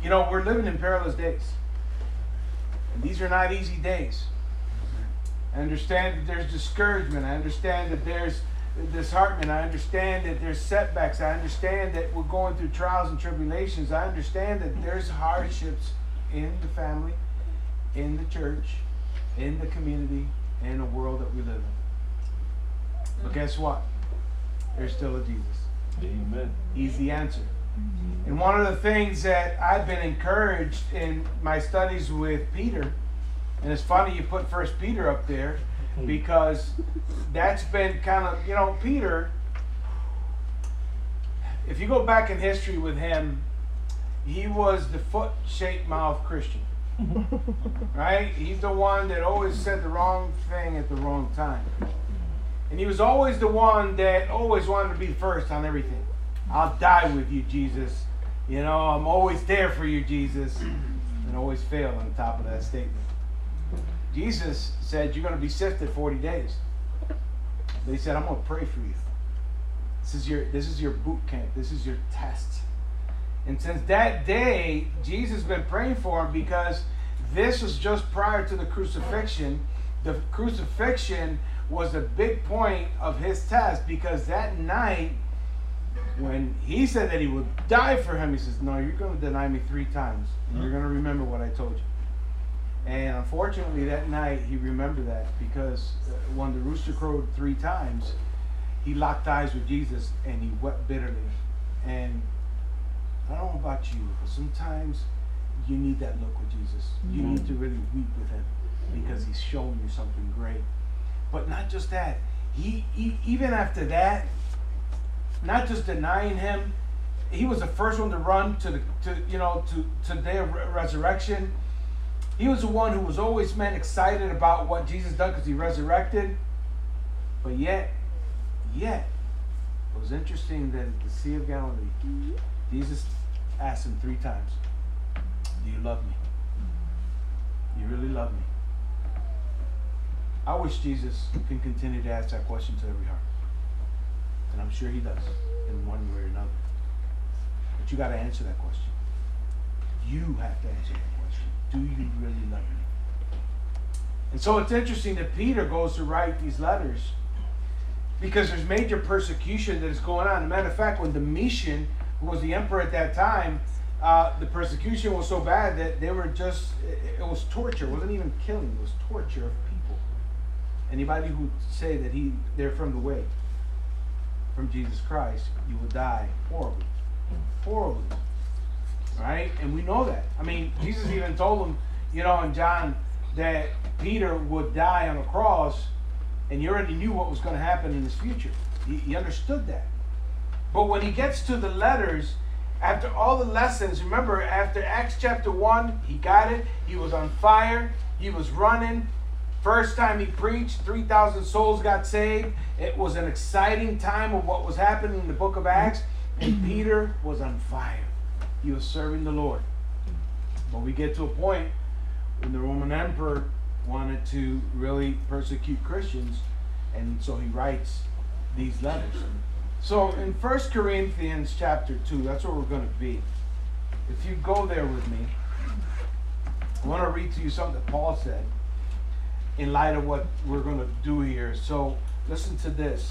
You know, we're living in perilous days. And these are not easy days. I understand that there's discouragement. I understand that there's disheartenment. I understand that there's setbacks. I understand that we're going through trials and tribulations. I understand that there's hardships in the family, in the church, in the community, in the world that we live in. But guess what? There's still a Jesus. Amen. He's the answer. And one of the things that I've been encouraged in my studies with Peter, and it's funny you put First Peter up there, because that's been kind of, you know, Peter, if you go back in history with him, he was the foot-shaped mouth Christian. Right? He's the one that always said the wrong thing at the wrong time. And he was always the one that always wanted to be first on everything. I'll die with you, Jesus. You know, I'm always there for you, Jesus. And always failed on top of that statement. Jesus said, you're going to be sifted 40 days. But he said, I'm going to pray for you. This is your boot camp. This is your test. And since that day, Jesus has been praying for him, because this was just prior to the crucifixion. The crucifixion was a big point of his test, because that night, when he said that he would die for him, he says, no, you're going to deny me 3 times. And you're going to remember what I told you. And unfortunately, that night, he remembered that, because when the rooster crowed 3 times, he locked eyes with Jesus and he wept bitterly. And I don't know about you, but sometimes you need that look with Jesus. You need to really weep with him, because he's showing you something great. But not just that. He even after that, not just denying him, he was the first one to run to the day of resurrection. He was the one who was always excited about what Jesus done, because he resurrected. But yet, it was interesting that at the Sea of Galilee, Jesus asked him 3 times, do you love me? You really love me? I wish Jesus can continue to ask that question to every heart. And I'm sure he does, in one way or another. But you got to answer that question. You have to answer that question. Do you really love me? And so it's interesting that Peter goes to write these letters, because there's major persecution that is going on. As a matter of fact, when Domitian, who was the emperor at that time, the persecution was so bad that they were it was torture. It wasn't even killing, it was torture of people. Anybody who would say that they're from the way, from Jesus Christ, you will die horribly. Horribly. Right? And we know that. I mean, Jesus even told them, in John, that Peter would die on a cross, and he already knew what was going to happen in his future. He understood that. But when he gets to the letters, after all the lessons, remember, after Acts chapter 1, he got it. He was on fire. He was running. First time he preached, 3,000 souls got saved. It was an exciting time of what was happening in the book of Acts. And Peter was on fire. He was serving the Lord. But we get to a point when the Roman emperor wanted to really persecute Christians, and so he writes these letters. So in 1 Corinthians chapter 2, that's where we're going to be. If you go there with me, I want to read to you something that Paul said in light of what we're going to do here. So listen to this.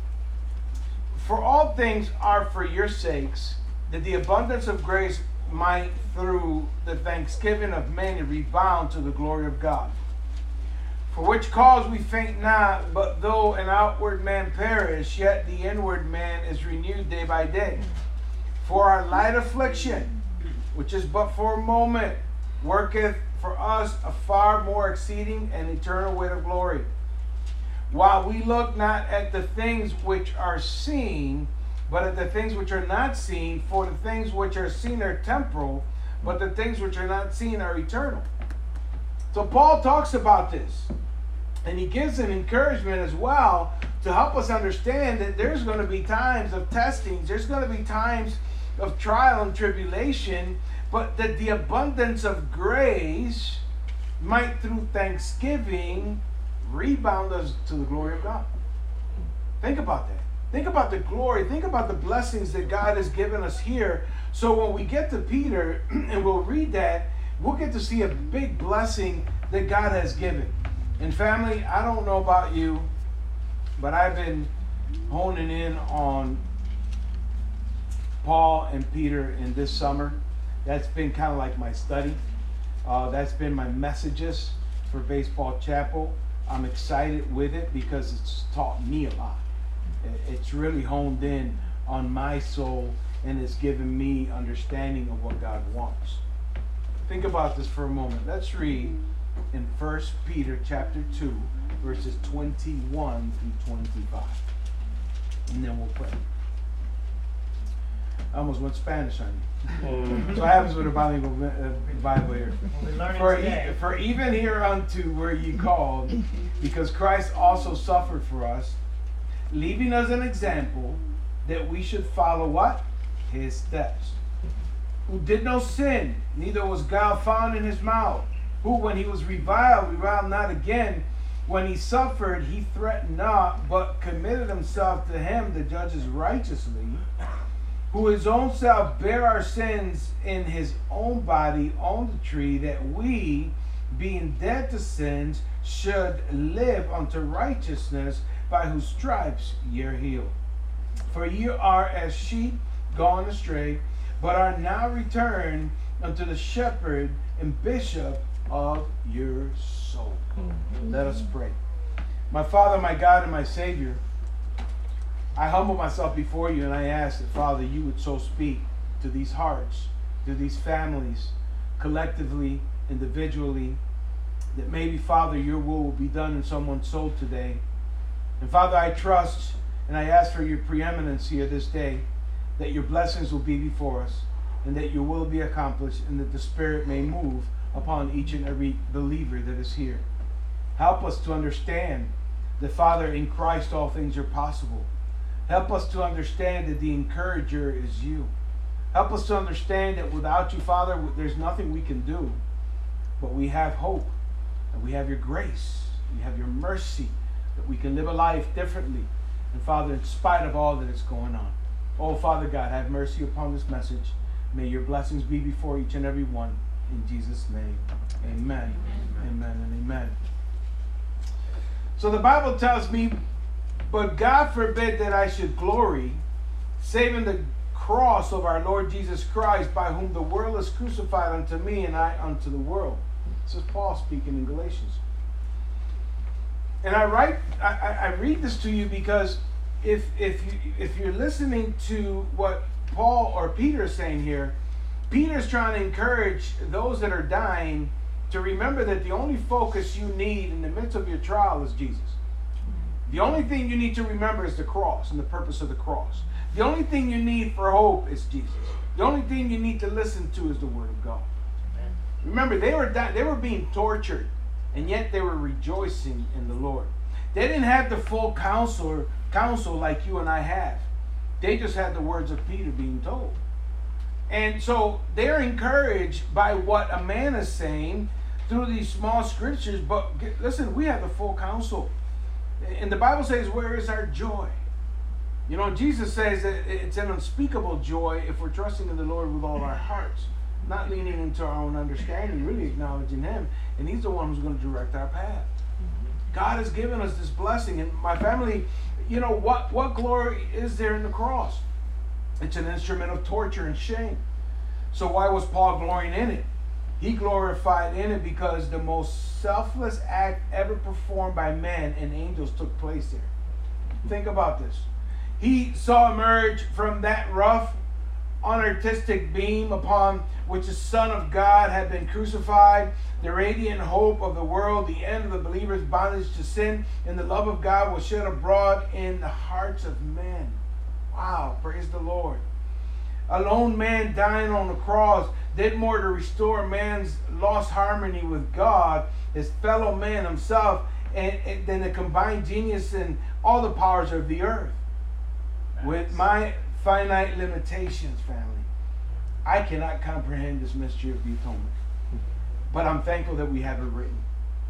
For all things are for your sakes, that the abundance of grace might through the thanksgiving of many rebound to the glory of God. For which cause we faint not, but though an outward man perish, yet the inward man is renewed day by day. For our light affliction, which is but for a moment, worketh for us a far more exceeding and eternal weight of glory. While we look not at the things which are seen, but at the things which are not seen, for the things which are seen are temporal, but the things which are not seen are eternal. So Paul talks about this, and he gives an encouragement as well to help us understand that there's going to be times of testings, there's going to be times of trial and tribulation, but that the abundance of grace might through thanksgiving rebound us to the glory of God. Think about that. Think about the glory. Think about the blessings that God has given us here. So when we get to Peter and we'll read that, we'll get to see a big blessing that God has given. And family, I don't know about you, but I've been honing in on Paul and Peter in this summer. That's been kind of like my study. That's been my messages for Baseball Chapel. I'm excited with it because it's taught me a lot. It's really honed in on my soul, and it's given me understanding of what God wants. Think about this for a moment. Let's read in 1 Peter chapter 2, verses 21 through 25. And then we'll pray. I almost went Spanish on you. So what happens with a bilingual Bible here? For even hereunto were ye called, because Christ also suffered for us, leaving us an example that we should follow what? His steps. Who did no sin, neither was guile found in his mouth. Who, when he was reviled not again. When he suffered, he threatened not, but committed himself to him that judges righteously. Who his own self bare our sins in his own body on the tree, that we, being dead to sins, should live unto righteousness, by whose stripes ye are healed. For ye are as sheep gone astray, but are now returned unto the shepherd and bishop of your soul. Let us pray. My Father, my God, and my Savior, I humble myself before you, and I ask that, Father, you would so speak to these hearts, to these families, collectively, individually, that maybe, Father, your will be done in someone's soul today. And Father, I trust and I ask for your preeminence here this day, that your blessings will be before us, and that your will be accomplished, and that the Spirit may move upon each and every believer that is here. Help us to understand that, Father, in Christ all things are possible. Help us to understand that the encourager is you. Help us to understand that without you, Father, there's nothing we can do. But we have hope, and we have your grace, we have your mercy, that we can live a life differently. And Father, in spite of all that is going on, oh Father God, have mercy upon this message. May your blessings be before each and every one. In Jesus' name, amen. Amen and amen. So the Bible tells me, but God forbid that I should glory, save in the cross of our Lord Jesus Christ, by whom the world is crucified unto me, and I unto the world. This is Paul speaking in Galatians. And I read this to you because if you're listening to what Paul or Peter is saying here, Peter's trying to encourage those that are dying to remember that the only focus you need in the midst of your trial is Jesus. The only thing you need to remember is the cross and the purpose of the cross. The only thing you need for hope is Jesus. The only thing you need to listen to is the Word of God. Amen. Remember, they were being tortured, and yet they were rejoicing in the Lord. They didn't have the full counsel like you and I have. They just had the words of Peter being told. And so they're encouraged by what a man is saying through these small scriptures. But listen, we have the full counsel. And the Bible says, where is our joy? You know, Jesus says that it's an unspeakable joy if we're trusting in the Lord with all of our hearts, not leaning into our own understanding, really acknowledging Him. And He's the one who's going to direct our path. God has given us this blessing. And my family, you know, what glory is there in the cross? It's an instrument of torture and shame. So why was Paul glorying in it? He glorified in it because the most selfless act ever performed by men and angels took place there. Think about this. He saw emerge from that rough, unartistic beam upon which the Son of God had been crucified, the radiant hope of the world, the end of the believer's bondage to sin, and the love of God was shed abroad in the hearts of men. Wow, praise the Lord. A lone man dying on the cross did more to restore man's lost harmony with God, his fellow man himself, and than the combined genius and all the powers of the earth. Nice. With my finite limitations, family, I cannot comprehend this mystery of the atonement. But I'm thankful that we have it written.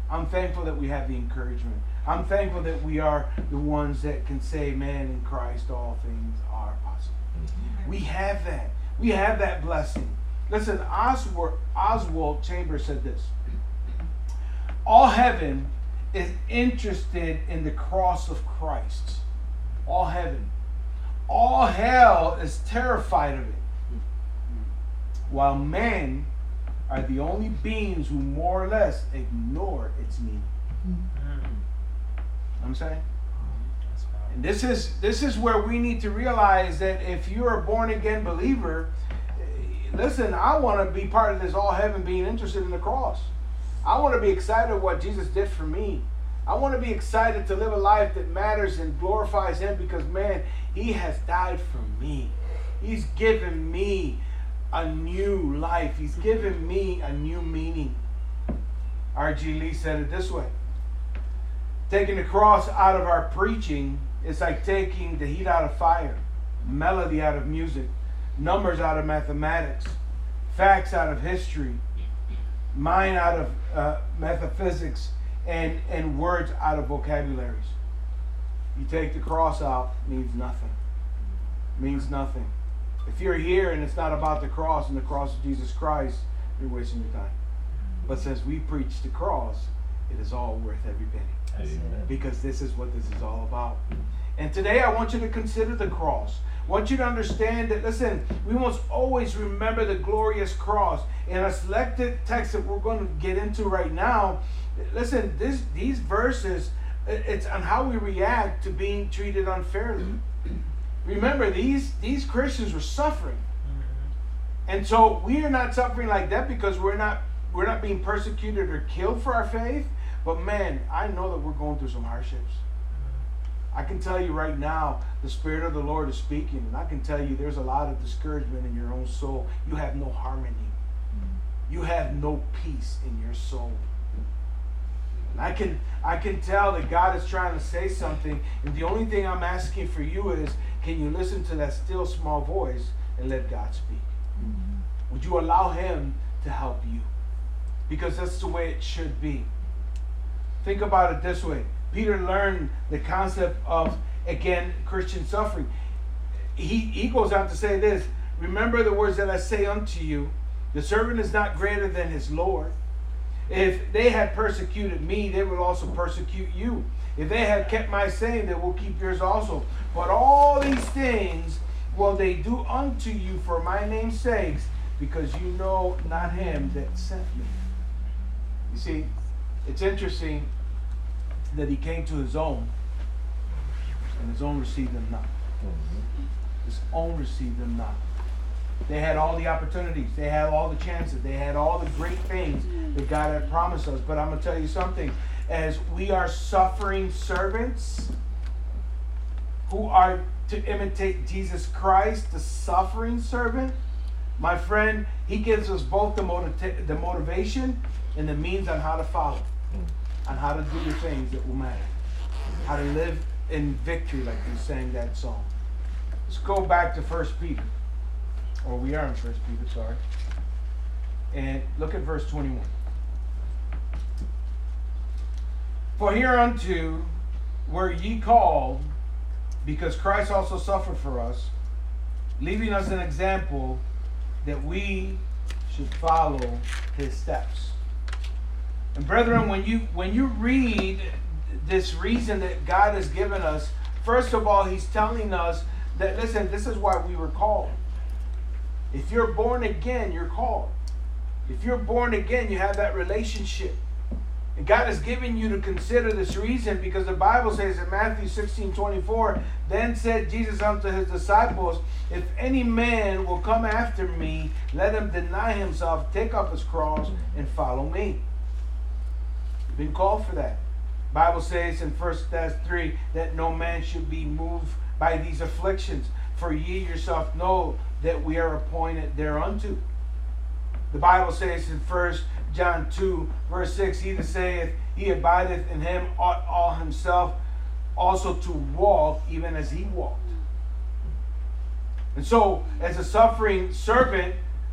I'm thankful that we have the encouragement. I'm thankful that we are the ones that can say, man, in Christ all things are possible. Mm-hmm. We have that. We have that blessing. Listen, Oswald Chambers said this. All heaven is interested in the cross of Christ. All heaven. All hell is terrified of it. While men are the only beings who more or less ignore its meaning. I'm saying? And this is where we need to realize that if you're a born again believer, listen, I want to be part of this all heaven being interested in the cross. I want to be excited what Jesus did for me. I want to be excited to live a life that matters and glorifies Him because, man, He has died for me. He's given me a new life. He's given me a new meaning. R.G. Lee said it this way. Taking the cross out of our preaching is like taking the heat out of fire, melody out of music, numbers out of mathematics, facts out of history, mind out of metaphysics, and words out of vocabularies. You take the cross out, means nothing. Means nothing. If you're here and it's not about the cross and the cross of Jesus Christ, you're wasting your time. But since we preach the cross, it is all worth every penny. Amen. Because this is what this is all about. And today I want you to consider the cross. I want you to understand that, listen, we must always remember the glorious cross. In a selected text that we're going to get into right now, listen, these verses, it's on how we react to being treated unfairly. Remember, these Christians were suffering. And so we are not suffering like that because we're not being persecuted or killed for our faith. But man, I know that we're going through some hardships. I can tell you right now, the Spirit of the Lord is speaking. And I can tell you there's a lot of discouragement in your own soul. You have no harmony. You have no peace in your soul. And I can tell that God is trying to say something. And the only thing I'm asking for you is, can you listen to that still small voice and let God speak? Mm-hmm. Would you allow Him to help you? Because that's the way it should be. Think about it this way. Peter learned the concept of, again, Christian suffering. He goes on to say this. Remember the words that I say unto you. The servant is not greater than his Lord. If they had persecuted me, they will also persecute you. If they had kept my saying, they will keep yours also. But all these things will they do unto you for my name's sakes, because you know not him that sent me. You see, it's interesting that he came to his own, and his own received him not. His own received him not. They had all the opportunities. They had all the chances. They had all the great things that God had promised us. But I'm going to tell you something. As we are suffering servants who are to imitate Jesus Christ, the suffering servant, my friend, he gives us both the motivation and the means on how to follow, on how to do the things that will matter, how to live in victory like we sang that song. Let's go back to 1 Peter. Or we are in 1 Peter, sorry. And look at verse 21. For hereunto were ye called, because Christ also suffered for us, leaving us an example that we should follow his steps. And brethren, when you read this reason that God has given us, first of all, he's telling us that, listen, this is why we were called. If you're born again, you're called. If you're born again, you have that relationship. And God has given you to consider this reason, because the Bible says in Matthew 16:24, then said Jesus unto his disciples, if any man will come after me, let him deny himself, take up his cross, and follow me. You've been called for that. The Bible says in 1 Thess 3 that no man should be moved by these afflictions, for ye yourself know that we are appointed thereunto. The Bible says in 1 John 2, verse 6, he that saith he abideth in him ought all himself also to walk even as he walked. And so, as a suffering servant,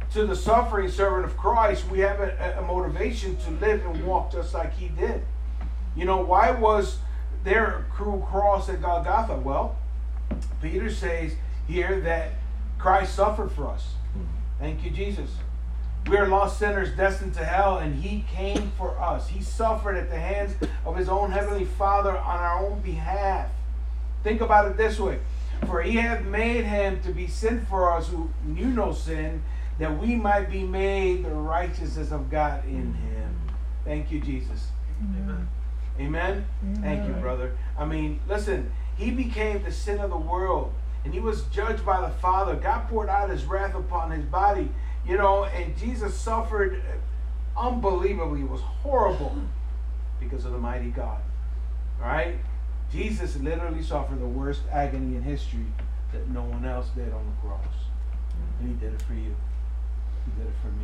to the suffering servant of Christ, we have a motivation to live and walk just like he did. You know, why was there a cruel cross at Golgotha? Well, Peter says here that Christ suffered for us. Thank you, Jesus. We are lost sinners destined to hell, and he came for us. He suffered at the hands of his own heavenly Father on our own behalf. Think about it this way. For he hath made him to be sin for us who knew no sin, that we might be made the righteousness of God in him. Thank you, Jesus. Amen. Amen? Thank you, brother. I mean, listen, he became the sin of the world, and he was judged by the Father. God poured out his wrath upon his body, you know, and Jesus suffered unbelievably. It was horrible because of the mighty God. All right? Jesus literally suffered the worst agony in history that no one else did on the cross. And he did it for you. He did it for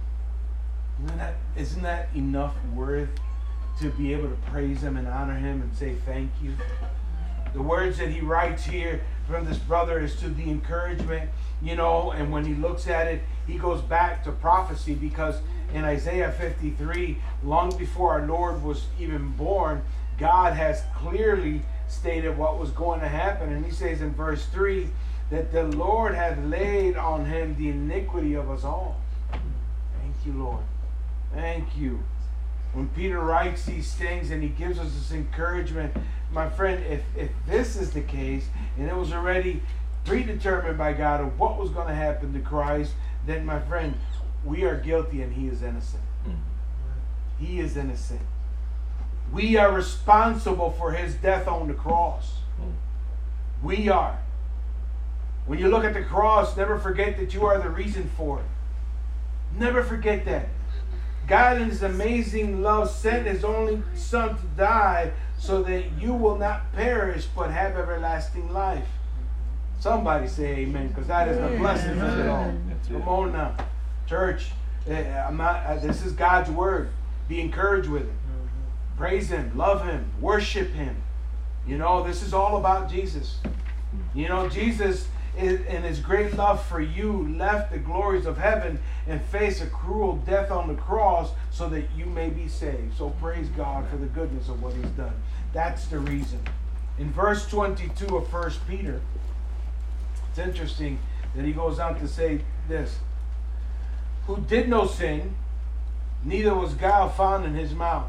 me. Isn't that enough worth to be able to praise him and honor him and say thank you? The words that he writes here from this brother is to the encouragement, you know, and when he looks at it, he goes back to prophecy, because in Isaiah 53, long before our Lord was even born, God has clearly stated what was going to happen. And he says in verse 3 that the Lord hath laid on him the iniquity of us all. Thank you, Lord. Thank you. When Peter writes these things and he gives us this encouragement, my friend, if this is the case, and it was already predetermined by God of what was going to happen to Christ, then, my friend, we are guilty and he is innocent. He is innocent. We are responsible for his death on the cross. We are. When you look at the cross, never forget that you are the reason for it. Never forget that. God in his amazing love sent his only son to die so that you will not perish but have everlasting life. Somebody say amen, because that is the blessing of it all. Come on now. Church, this is God's word. Be encouraged with it. Praise him, love him, worship him. You know, this is all about Jesus. You know, Jesus, in his great love for you, left the glories of heaven and faced a cruel death on the cross so that you may be saved. So praise God for the goodness of what he's done. That's the reason. In verse 22 of 1 Peter, it's interesting that he goes on to say this. Who did no sin, neither was guile found in his mouth.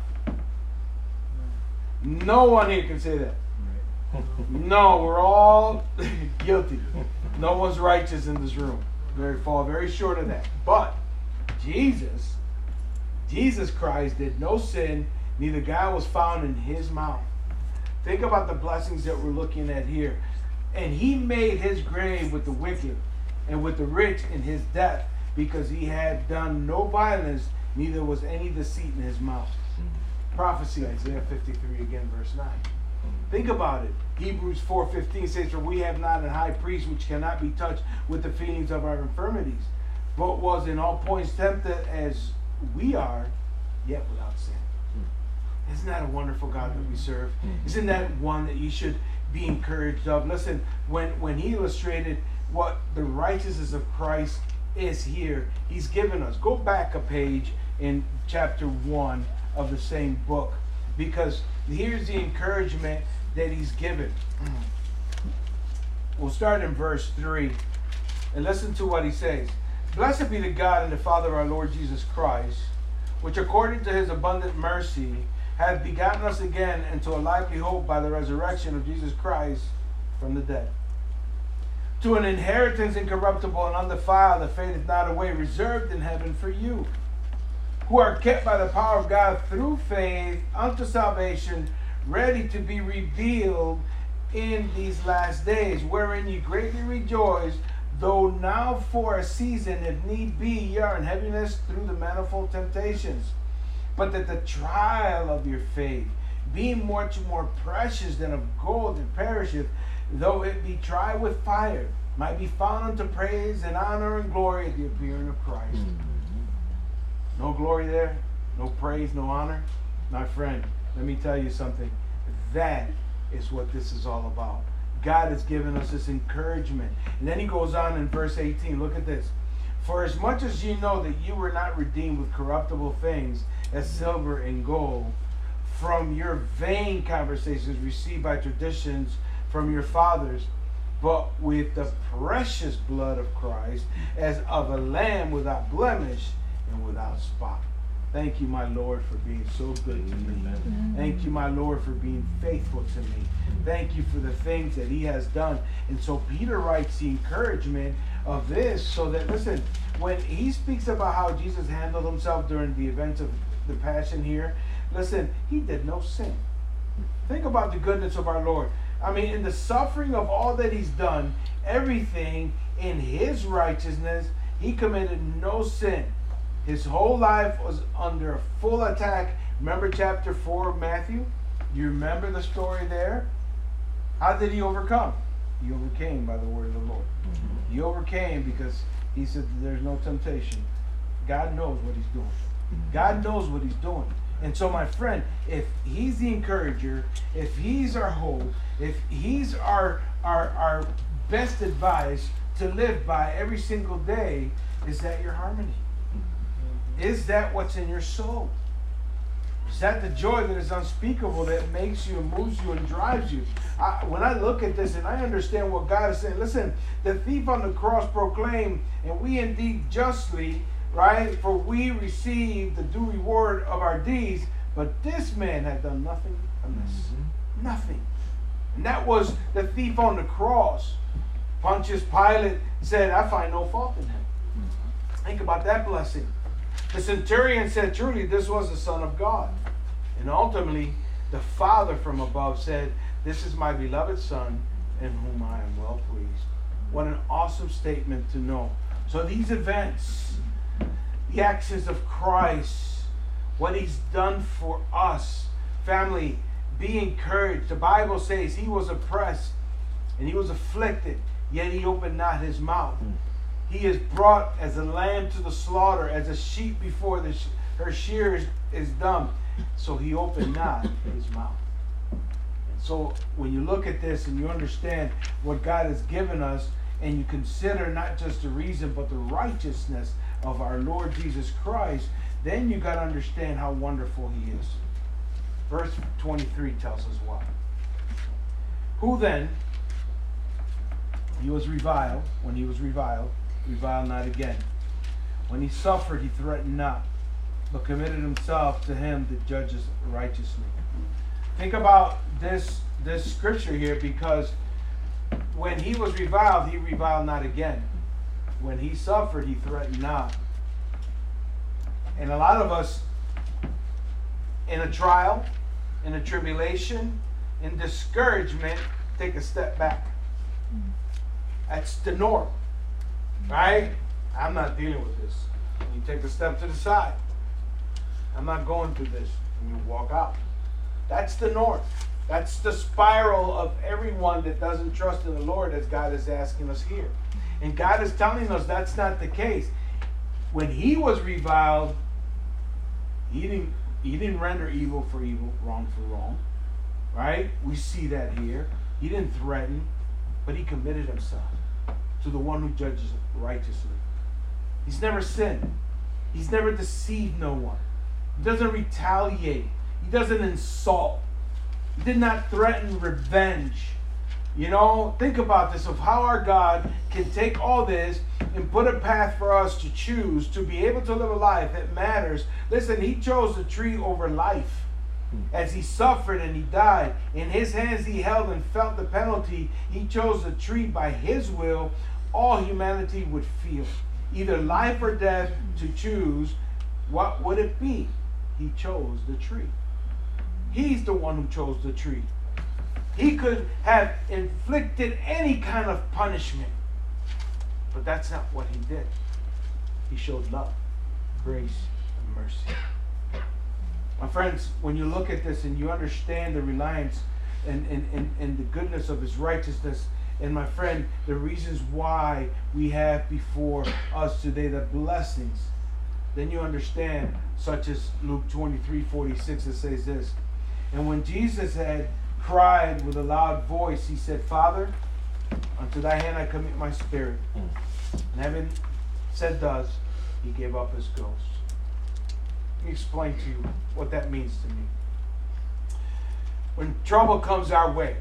No one here can say that. No, we're all guilty. No one's righteous in this room. Fall very short of that. But Jesus Christ did no sin, neither guile was found in his mouth. Think about the blessings that we're looking at here. And he made his grave with the wicked and with the rich in his death, because he had done no violence, neither was any deceit in his mouth. Prophecy, Isaiah 53 again, verse 9. Think about it. Hebrews 4:15 says, for we have not a high priest which cannot be touched with the feelings of our infirmities, but was in all points tempted as we are, yet without sin. Isn't that a wonderful God that we serve? Isn't that one that you should be encouraged of? Listen, when he illustrated what the righteousness of Christ is here, he's given us. Go back a page in chapter 1 of the same book, because here's the encouragement that he's given. We'll start in verse 3 and listen to what he says. Blessed be the God and the Father of our Lord Jesus Christ, which according to his abundant mercy hath begotten us again into a lively hope by the resurrection of Jesus Christ from the dead, to an inheritance incorruptible and undefiled that fadeth not away, reserved in heaven for you, who are kept by the power of God through faith unto salvation, ready to be revealed in these last days, wherein ye greatly rejoice, though now for a season, if need be, ye are in heaviness through the manifold temptations. But that the trial of your faith, being much more precious than of gold that perisheth, though it be tried with fire, might be found unto praise and honor and glory at the appearing of Christ. No glory there, no praise, no honor. My friend, let me tell you something. That is what this is all about. God has given us this encouragement. And then he goes on in verse 18. Look at this. For as much as ye know that you were not redeemed with corruptible things, as silver and gold, from your vain conversations received by traditions from your fathers, but with the precious blood of Christ, as of a lamb without blemish and without spot. Thank you, my Lord, for being so good to me. Thank you, my Lord, for being faithful to me. Thank you for the things that he has done. And so Peter writes the encouragement of this so that, listen, when he speaks about how Jesus handled himself during the events of the Passion here, listen, he did no sin. Think about the goodness of our Lord. I mean, in the suffering of all that he's done, everything in his righteousness, he committed no sin. His whole life was under a full attack. Remember chapter 4 of Matthew? You remember the story there? How did he overcome? He overcame by the word of the Lord. He overcame because he said there's no temptation. God knows what he's doing. God knows what he's doing. And so, my friend, if he's the encourager, if he's our hope, if he's our best advice to live by every single day, is that your harmony? Is that what's in your soul? Is that the joy that is unspeakable, that makes you and moves you and drives you? When I look at this and I understand what God is saying, listen, the thief on the cross proclaimed, and we indeed justly, right? For we receive the due reward of our deeds, but this man had done nothing amiss. Nothing. And that was the thief on the cross. Pontius Pilate said, I find no fault in him. Think about that blessing. The centurion said, truly, this was the Son of God. And ultimately, the Father from above said, this is my beloved Son, in whom I am well pleased. What an awesome statement to know. So these events, the actions of Christ, what he's done for us, family, be encouraged. The Bible says he was oppressed and he was afflicted, yet he opened not his mouth. He is brought as a lamb to the slaughter, as a sheep before her shears is dumb. So he opened not his mouth. And so when you look at this and you understand what God has given us, and you consider not just the reason but the righteousness of our Lord Jesus Christ, then you got to understand how wonderful he is. Verse 23 tells us why. Who then, he was reviled, when he was reviled not again. When he suffered, he threatened not, but committed himself to him that judges righteously. Think about this scripture here, because when he was reviled, he reviled not again. When he suffered, he threatened not. And a lot of us, in a trial, in a tribulation, in discouragement, take a step back. That's the norm. Right? I'm not dealing with this. You take a step to the side. I'm not going through this. And you walk out. That's the norm. That's the spiral of everyone that doesn't trust in the Lord, as God is asking us here. And God is telling us that's not the case. When he was reviled, he didn't render evil for evil, wrong for wrong. Right? We see that here. He didn't threaten, but he committed himself to the one who judges righteously. He's never sinned. He's never deceived no one. He doesn't retaliate. He doesn't insult. He did not threaten revenge. You know, think about this, of how our God can take all this and put a path for us to choose, to be able to live a life that matters. Listen, he chose the tree over life. As he suffered and he died, in his hands he held and felt the penalty. He chose the tree by his will. All humanity would feel either life or death to choose. What would it be? He chose the tree. He's the one who chose the tree. He could have inflicted any kind of punishment, but that's not what he did. He showed love, grace, and mercy. My friends, when you look at this and you understand the reliance and the goodness of his righteousness, and my friend, the reasons why we have before us today the blessings, then you understand, such as Luke 23:46, it says this, and when Jesus had cried with a loud voice, he said, Father, unto thy hand I commit my spirit. And having said does, he gave up his ghost. Let me explain to you what that means to me. When trouble comes our way,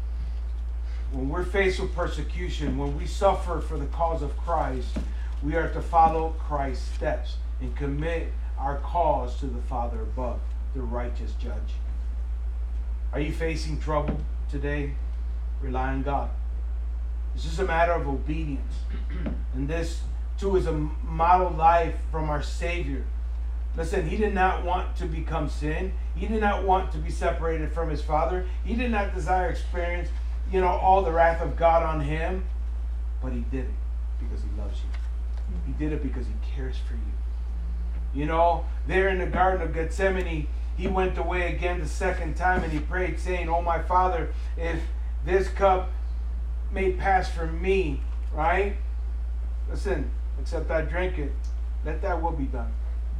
when we're faced with persecution, when we suffer for the cause of Christ, we are to follow Christ's steps and commit our cause to the Father above, the righteous judge. Are you facing trouble today? Rely on God. This is a matter of obedience. And this, too, is a model life from our Savior. Listen, he did not want to become sin. He did not want to be separated from his Father. He did not desire experience, all the wrath of God on him. But he did it because he loves you. He did it because he cares for you. There in the Garden of Gethsemane, he went away again the second time and he prayed, saying, "Oh, my Father, if this cup may pass from me," right? Listen, except I drink it, let that will be done.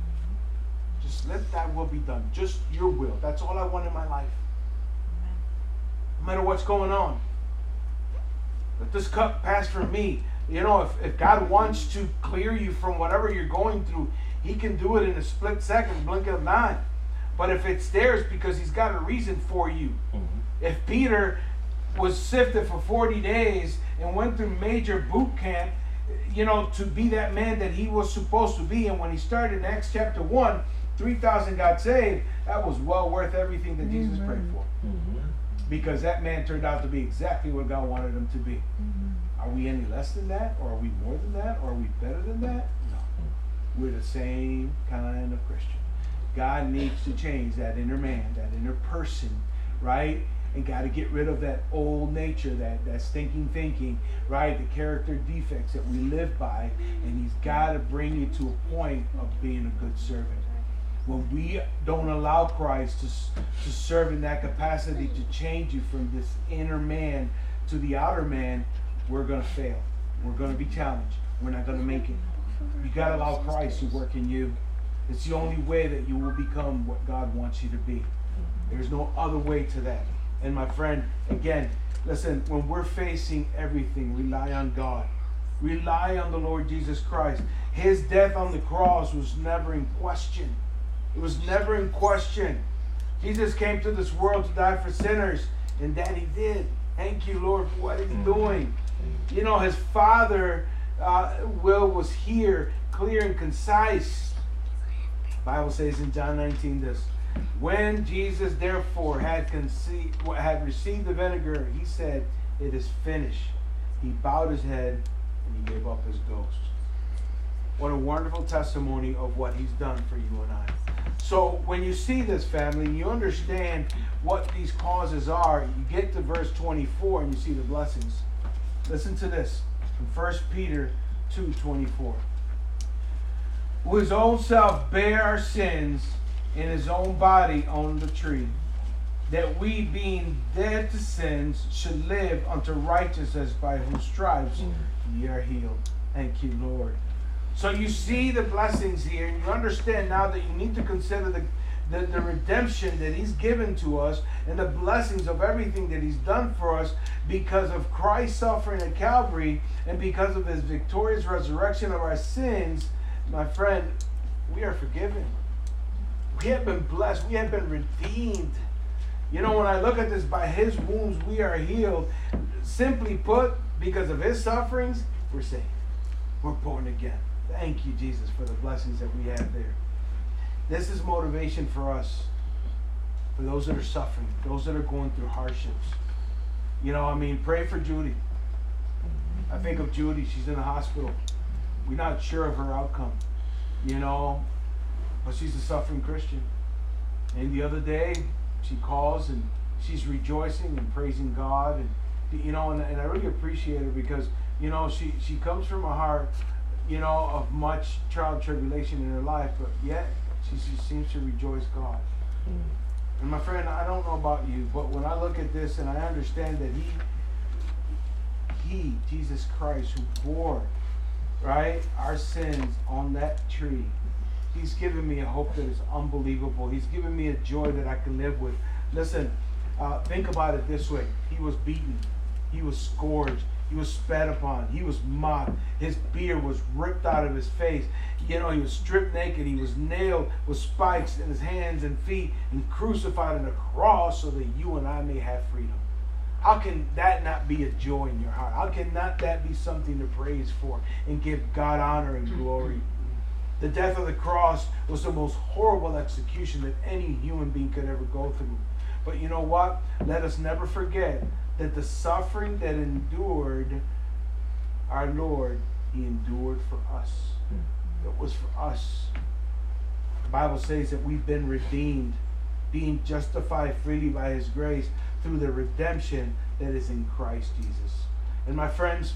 Just let that will be done. Just your will. That's all I want in my life. No matter what's going on. Let this cup pass from me. If God wants to clear you from whatever you're going through, he can do it in a split second, blink of an eye. But if it's theirs, because he's got a reason for you. Mm-hmm. If Peter was sifted for 40 days and went through major boot camp, to be that man that he was supposed to be, and when he started in Acts chapter 1, 3,000 got saved, that was well worth everything that Jesus prayed for. Mm-hmm. Because that man turned out to be exactly what God wanted him to be. Mm-hmm. Are we any less than that? Or are we more than that? Or are we better than that? No. We're the same kind of Christian. God needs to change that inner man, that inner person, right? And got to get rid of that old nature, that stinking thinking, right? The character defects that we live by. And he's got to bring you to a point of being a good servant. When we don't allow Christ to serve in that capacity to change you from this inner man to the outer man, we're going to fail. We're going to be challenged. We're not going to make it. You got to allow Christ to work in you. It's the only way that you will become what God wants you to be. There's no other way to that. And my friend, again, listen, when we're facing everything, rely on God. Rely on the Lord Jesus Christ. His death on the cross was never in question. It was never in question. Jesus came to this world to die for sinners, and that he did. Thank you, Lord, for what he's doing. His Father will was here, clear and concise. The Bible says in John 19 this: when Jesus therefore had received the vinegar, he said, "It is finished." He bowed his head and he gave up his ghost. What a wonderful testimony of what he's done for you and I. So when you see this, family, you understand what these causes are. You get to verse 24 and you see the blessings. Listen to this from 1 Peter 2:24. Who his own self bare our sins in his own body on the tree, that we, being dead to sins, should live unto righteousness, by whose stripes ye are healed. Thank you, Lord. So you see the blessings here, and you understand now that you need to consider the redemption that he's given to us and the blessings of everything that he's done for us because of Christ's suffering at Calvary and because of his victorious resurrection of our sins. My friend, we are forgiven. We have been blessed. We have been redeemed. When I look at this, by his wounds we are healed. Simply put, because of his sufferings, we're saved. We're born again. Thank you, Jesus, for the blessings that we have there. This is motivation for us, for those that are suffering, those that are going through hardships. Pray for Judy. I think of Judy. She's in the hospital. We're not sure of her outcome, but she's a suffering Christian. And the other day, she calls and she's rejoicing and praising God. And I really appreciate her because, she comes from a heart, of much trial and tribulation in her life, but yet she seems to rejoice God. And my friend, I don't know about you, but when I look at this and I understand that he, Jesus Christ, who bore, right, our sins on that tree, he's given me a hope that is unbelievable. He's given me a joy that I can live with. Listen, think about it this way. He was beaten. He was scourged. He was spat upon. He was mocked. His beard was ripped out of his face. He was stripped naked. He was nailed with spikes in his hands and feet and crucified on a cross so that you and I may have freedom. How can that not be a joy in your heart? How can not that be something to praise for and give God honor and glory? The death of the cross was the most horrible execution that any human being could ever go through. But you know what? Let us never forget that the suffering that endured our Lord, He endured for us. It was for us. The Bible says that we've been redeemed, being justified freely by His grace through the redemption that is in Christ Jesus. And my friends,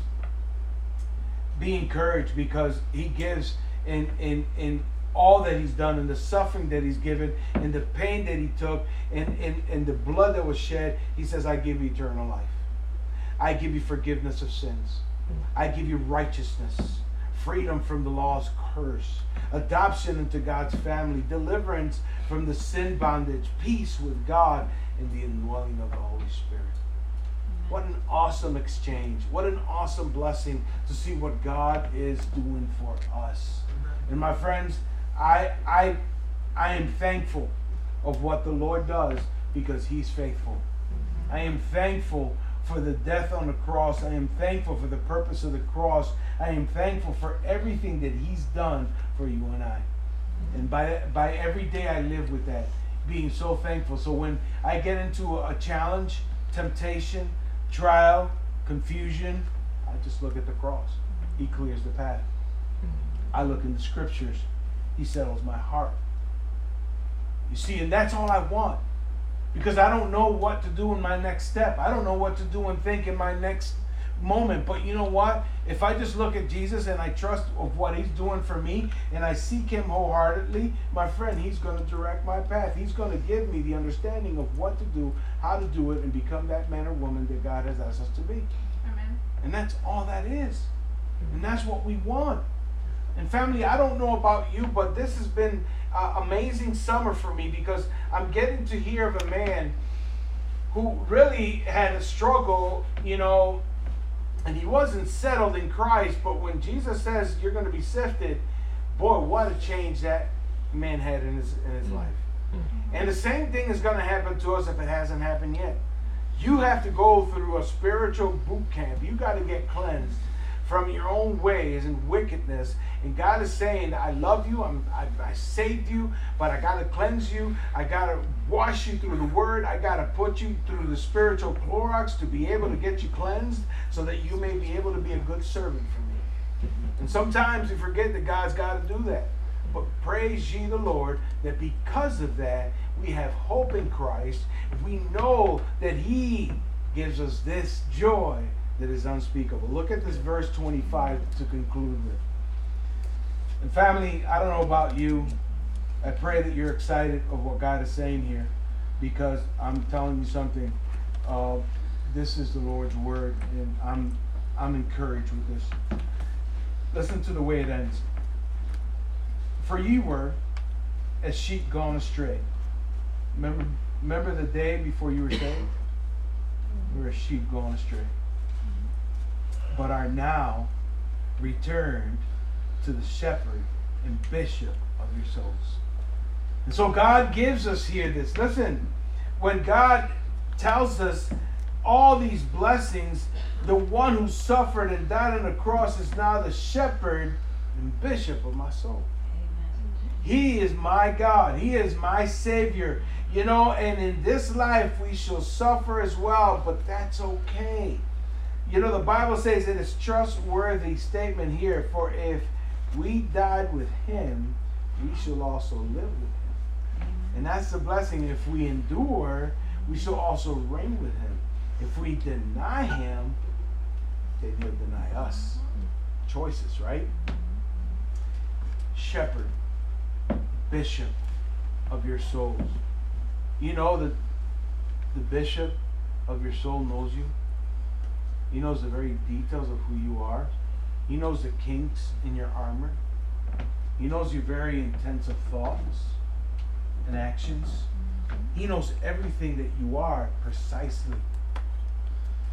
be encouraged, because He gives in all that He's done, and the suffering that He's given, and the pain that He took, and the blood that was shed. He says, I give you eternal life. I give you forgiveness of sins. I give you righteousness, freedom from the law's curse, adoption into God's family, deliverance from the sin bondage, peace with God, and the indwelling of the Holy Spirit. What an awesome exchange. What an awesome blessing to see what God is doing for us. And my friends, I am thankful of what the Lord does, because He's faithful. I am thankful for the death on the cross. I am thankful for the purpose of the cross. I am thankful for everything that He's done for you and I. And by every day I live with that, being so thankful. So when I get into a challenge, temptation, trial, confusion, I just look at the cross. He clears the path. I look in the scriptures. He settles my heart. You see, and that's all I want. Because I don't know what to do in my next step. I don't know what to do and think in my next moment. But you know what? If I just look at Jesus and I trust of what He's doing for me, and I seek Him wholeheartedly, my friend, He's going to direct my path. He's going to give me the understanding of what to do, how to do it, and become that man or woman that God has asked us to be. Amen. And that's all that is. And that's what we want. And family, I don't know about you, but this has been an amazing summer for me, because I'm getting to hear of a man who really had a struggle, and he wasn't settled in Christ. But when Jesus says you're going to be sifted, boy, what a change that man had in his life. And the same thing is going to happen to us if it hasn't happened yet. You have to go through a spiritual boot camp. You got to get cleansed from your own ways and wickedness. And God is saying, I love you, I saved you, but I got to cleanse you. I got to wash you through the Word. I got to put you through the spiritual Clorox to be able to get you cleansed, so that you may be able to be a good servant for me. And sometimes we forget that God's got to do that. But praise ye the Lord, that because of that, we have hope in Christ. We know that He gives us this joy that is unspeakable. Look at this verse 25 to conclude with. And family, I don't know about you. I pray that you're excited of what God is saying here, because I'm telling you something. This is the Lord's word, and I'm encouraged with this. Listen to the way it ends. For ye were as sheep gone astray. Remember the day before you were saved? You were as sheep gone astray. But are now returned to the shepherd and bishop of your souls. And so God gives us here this. Listen, when God tells us all these blessings, the one who suffered and died on the cross is now the shepherd and bishop of my soul. He is my God. He is my Savior. And in this life we shall suffer as well, but that's okay. The Bible says it is a trustworthy statement here. For if we died with Him, we shall also live with Him. And that's the blessing. If we endure, we shall also reign with Him. If we deny Him, then He'll deny us. Choices, right? Shepherd, bishop of your souls. You know that the bishop of your soul knows you. He knows the very details of who you are. He knows the kinks in your armor. He knows your very intensive thoughts and actions. He knows everything that you are precisely.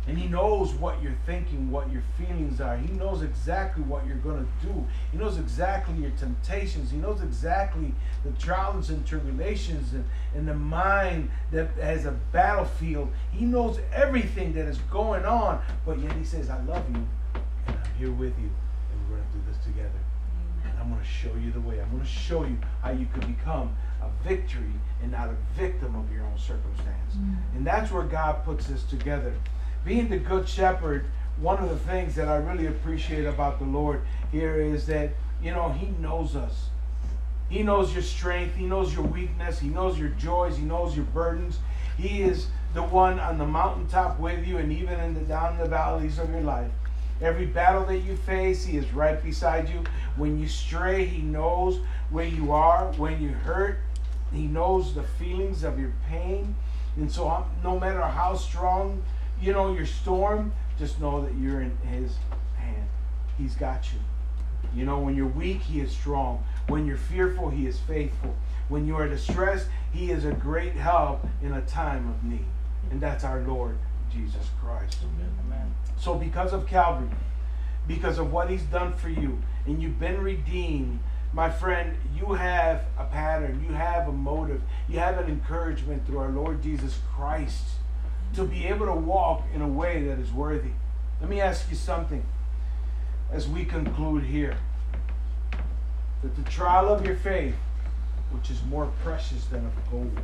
And He knows what you're thinking, what your feelings are. He knows exactly what you're going to do. He knows exactly your temptations. He knows exactly the trials and tribulations and the mind that has a battlefield. He knows everything that is going on. But yet He says, I love you, and I'm here with you, and we're going to do this together. Amen. And I'm going to show you the way. I'm going to show you how you could become a victory and not a victim of your own circumstance. And that's where God puts this together. Being the good shepherd, one of the things that I really appreciate about the Lord here is that, He knows us. He knows your strength. He knows your weakness. He knows your joys. He knows your burdens. He is the one on the mountaintop with you, and even down the valleys of your life. Every battle that you face, He is right beside you. When you stray, He knows where you are. When you hurt, He knows the feelings of your pain. And so no matter how strong your storm, just know that you're in His hand. He's got you. When you're weak, He is strong. When you're fearful, He is faithful. When you are distressed, He is a great help in a time of need. And that's our Lord Jesus Christ. Amen. So because of Calvary, because of what He's done for you, and you've been redeemed, my friend, you have a pattern, you have a motive, you have an encouragement through our Lord Jesus Christ to be able to walk in a way that is worthy. Let me ask you something as we conclude here. That the trial of your faith, which is more precious than of gold,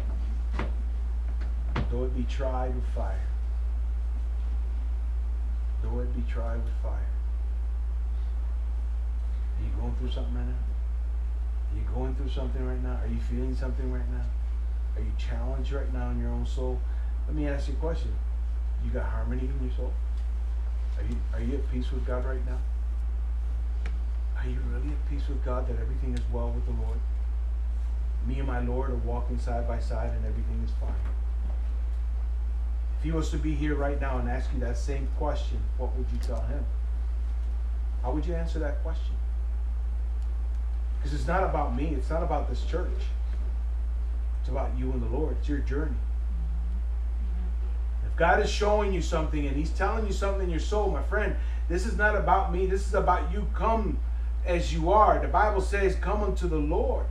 though it be tried with fire, though it be tried with fire. Are you going through something right now? Are you going through something right now? Are you feeling something right now? Are you challenged right now in your own soul? Let me ask you a question. You got harmony in your soul? Are you at peace with God right now? Are you really at peace with God that everything is well with the Lord? Me and my Lord are walking side by side and everything is fine. If He was to be here right now and ask you that same question, what would you tell Him? How would you answer that question? Because it's not about me. It's not about this church. It's about you and the Lord. It's your journey. If God is showing you something and He's telling you something in your soul, my friend, this is not about me. This is about you. Come as you are. The Bible says, come unto the Lord.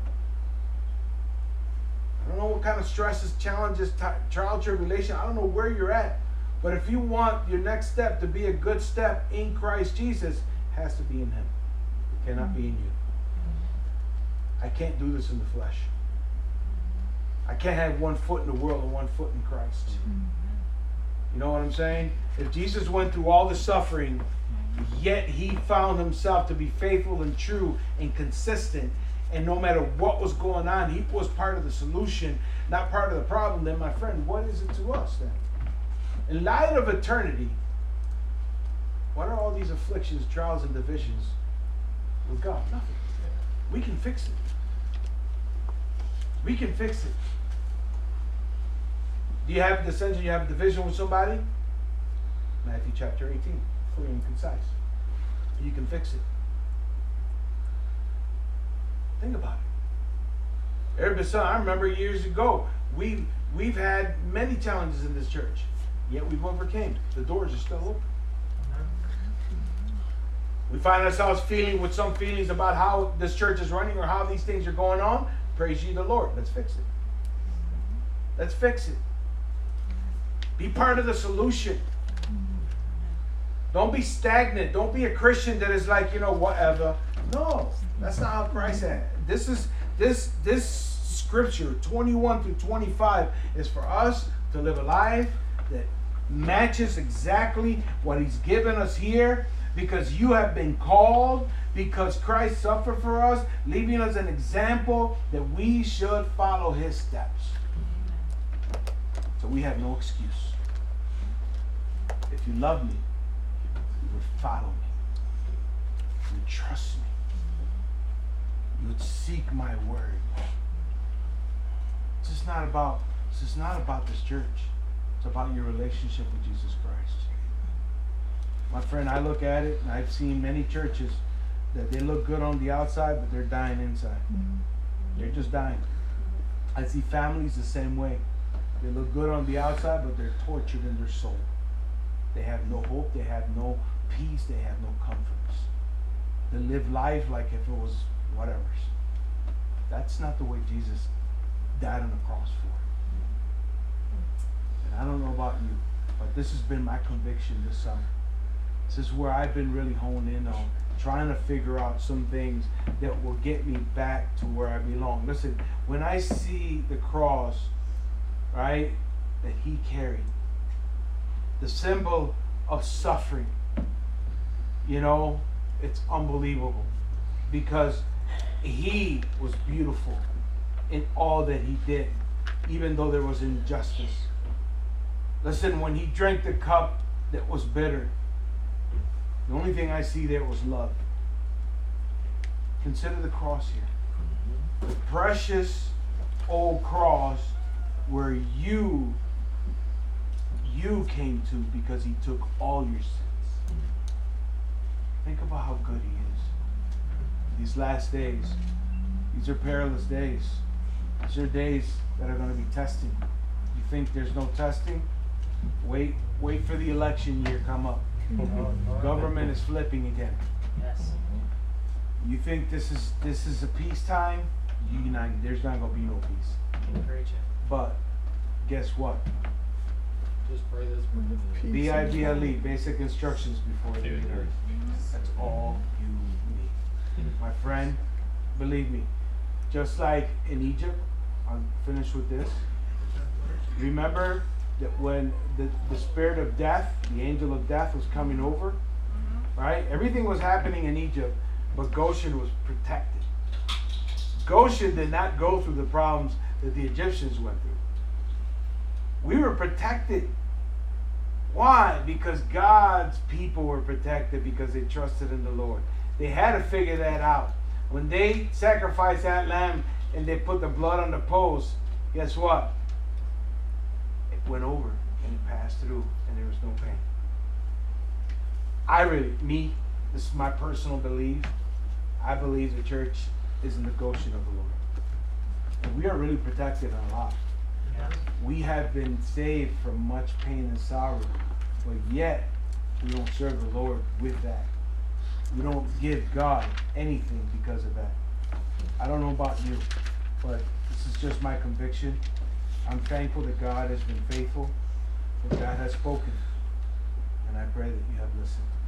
I don't know what kind of stresses, challenges, trial, tribulation. I don't know where you're at. But if you want your next step to be a good step in Christ Jesus, it has to be in Him. It cannot be in you. I can't do this in the flesh. I can't have one foot in the world and one foot in Christ. You know what I'm saying? If Jesus went through all the suffering, yet He found Himself to be faithful and true and consistent, and no matter what was going on, He was part of the solution, not part of the problem, then my friend, what is it to us then? In light of eternity, what are all these afflictions, trials, and divisions with God? Nothing. We can fix it. We can fix it. Do you have dissension? You have a division with somebody? Matthew chapter 18, clear and concise. You can fix it. Think about it. I remember years ago, we've had many challenges in this church, yet we've overcame. The doors are still open. We find ourselves with some feelings about how this church is running or how these things are going on. Praise ye the Lord. Let's fix it. Let's fix it. Be part of the solution. Don't be stagnant. Don't be a Christian that is like, whatever. No, that's not how Christ said. This scripture, 21 through 25, is for us to live a life that matches exactly what He's given us here, because you have been called, because Christ suffered for us, leaving us an example that we should follow His steps. So we have no excuse. If you love me, you would follow me. You would trust me. You would seek my word. This is not about this church. It's about your relationship with Jesus Christ. My friend, I look at it, and I've seen many churches that they look good on the outside, but they're dying inside. They're just dying. I see families the same way. They look good on the outside, but they're tortured in their soul. They have no hope, they have no peace, they have no comforts. They live life like if it was whatever. That's not the way Jesus died on the cross for. And I don't know about you, but this has been my conviction this summer. This is where I've been really honed in on, trying to figure out some things that will get me back to where I belong. Listen, when I see the cross, right, that he carried, the symbol of suffering, you know, it's unbelievable, because he was beautiful in all that he did, even though there was injustice. Listen, when he drank the cup that was bitter, the only thing I see there was love. Consider the cross here. The precious old cross where you came to because he took all your sins. Think about how good he is. These last days, these are perilous days. These are days that are going to be testing. You think there's no testing? Wait for the election year come up. Government is flipping again. Yes. You think this is a peacetime? There's not going to be no peace. But guess what? Just pray this. BIBLE, basic instructions before you leave earth. That's all you need. My friend, believe me, just like in Egypt, I'll finish with this. Remember that when the spirit of death, the angel of death was coming over, right? Everything was happening in Egypt, but Goshen was protected. Goshen did not go through the problems that the Egyptians went through. We were protected. Why? Because God's people were protected because they trusted in the Lord. They had to figure that out. When they sacrificed that lamb and they put the blood on the post, guess what? It went over and it passed through and there was no pain. This is my personal belief. I believe the church is in the Goshen of the Lord. And we are really protected a lot. We have been saved from much pain and sorrow, but yet we don't serve the Lord with that. We don't give God anything because of that. I don't know about you, but this is just my conviction. I'm thankful that God has been faithful, that God has spoken, and I pray that you have listened.